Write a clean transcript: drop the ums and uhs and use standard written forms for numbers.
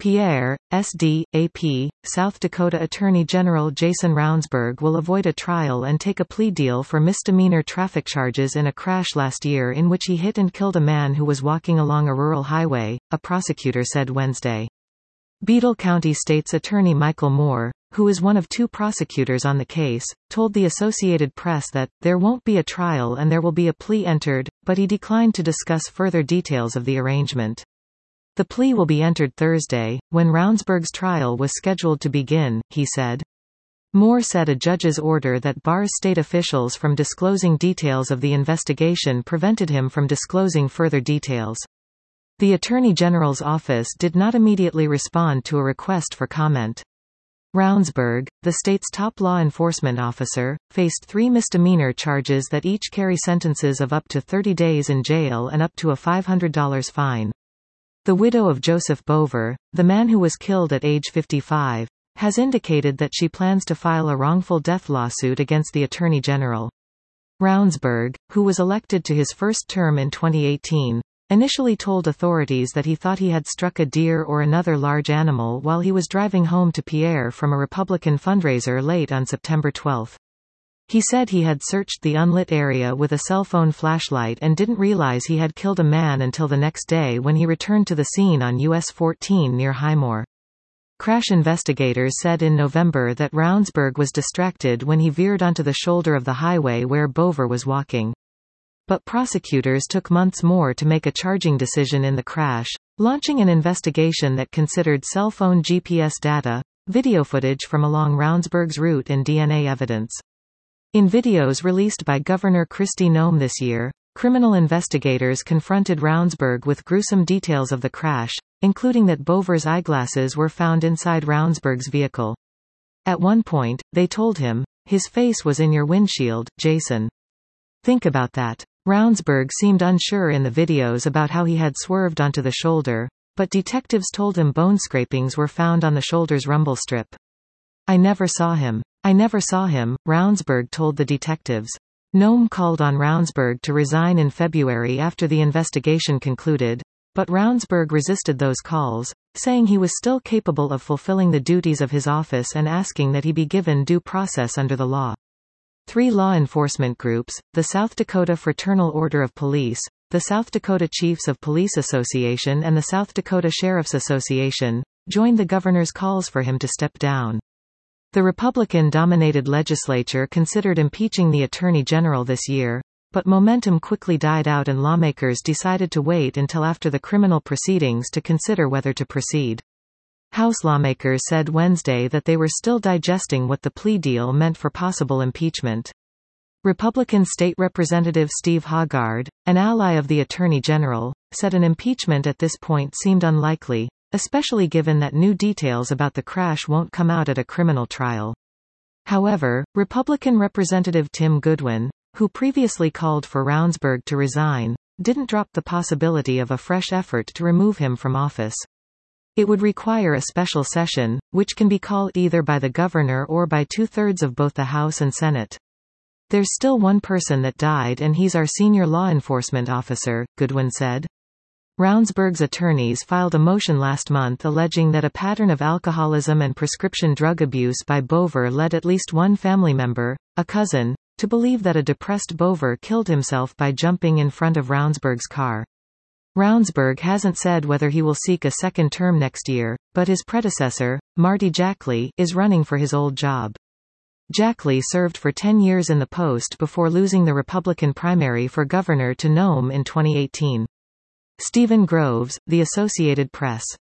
Pierre, SD, AP, South Dakota Attorney General Jason Ravnsborg will avoid a trial and take a plea deal for misdemeanor traffic charges in a crash last year in which he hit and killed a man who was walking along a rural highway, a prosecutor said Wednesday. Beadle County State's Attorney Michael Moore, who is one of two prosecutors on the case, told the Associated Press that, "There won't be a trial and there will be a plea entered," but he declined to discuss further details of the arrangement. The plea will be entered Thursday, when Ravnsborg's trial was scheduled to begin, he said. Moore said a judge's order that bars state officials from disclosing details of the investigation prevented him from disclosing further details. The Attorney General's office did not immediately respond to a request for comment. Ravnsborg, the state's top law enforcement officer, faced 3 misdemeanor charges that each carry sentences of up to 30 days in jail and up to a $500 fine. The widow of Joseph Bover, the man who was killed at age 55, has indicated that she plans to file a wrongful death lawsuit against the Attorney General. Ravnsborg, who was elected to his first term in 2018, initially told authorities that he thought he had struck a deer or another large animal while he was driving home to Pierre from a Republican fundraiser late on September 12. He said he had searched the unlit area with a cell phone flashlight and didn't realize he had killed a man until the next day when he returned to the scene on US 14 near Highmore. Crash investigators said in November that Ravnsborg was distracted when he veered onto the shoulder of the highway where Bover was walking. But prosecutors took months more to make a charging decision in the crash, launching an investigation that considered cell phone GPS data, video footage from along Ravnsborg's route and DNA evidence. In videos released by Governor Kristi Noem this year, criminal investigators confronted Ravnsborg with gruesome details of the crash, including that Bover's eyeglasses were found inside Ravnsborg's vehicle. At one point, they told him, "His face was in your windshield, Jason. Think about that." Ravnsborg seemed unsure in the videos about how he had swerved onto the shoulder, but detectives told him bone scrapings were found on the shoulder's rumble strip. I never saw him, Ravnsborg told the detectives. Noem called on Ravnsborg to resign in February after the investigation concluded, but Ravnsborg resisted those calls, saying he was still capable of fulfilling the duties of his office and asking that he be given due process under the law. 3 law enforcement groups, the South Dakota Fraternal Order of Police, the South Dakota Chiefs of Police Association and the South Dakota Sheriff's Association, joined the governor's calls for him to step down. The Republican-dominated legislature considered impeaching the Attorney General this year, but momentum quickly died out and lawmakers decided to wait until after the criminal proceedings to consider whether to proceed. House lawmakers said Wednesday that they were still digesting what the plea deal meant for possible impeachment. Republican State Representative Steve Hoggard, an ally of the Attorney General, said an impeachment at this point seemed unlikely, especially given that new details about the crash won't come out at a criminal trial. However, Republican Representative Tim Goodwin, who previously called for Ravnsborg to resign, didn't drop the possibility of a fresh effort to remove him from office. It would require a special session, which can be called either by the governor or by 2/3 of both the House and Senate. There's still one person that died and he's our senior law enforcement officer, Goodwin said. Ravnsborg's attorneys filed a motion last month alleging that a pattern of alcoholism and prescription drug abuse by Bover led at least one family member, a cousin, to believe that a depressed Bover killed himself by jumping in front of Ravnsborg's car. Ravnsborg hasn't said whether he will seek a second term next year, but his predecessor, Marty Jackley, is running for his old job. Jackley served for 10 years in the post before losing the Republican primary for governor to Noem in 2018. Stephen Groves, The Associated Press.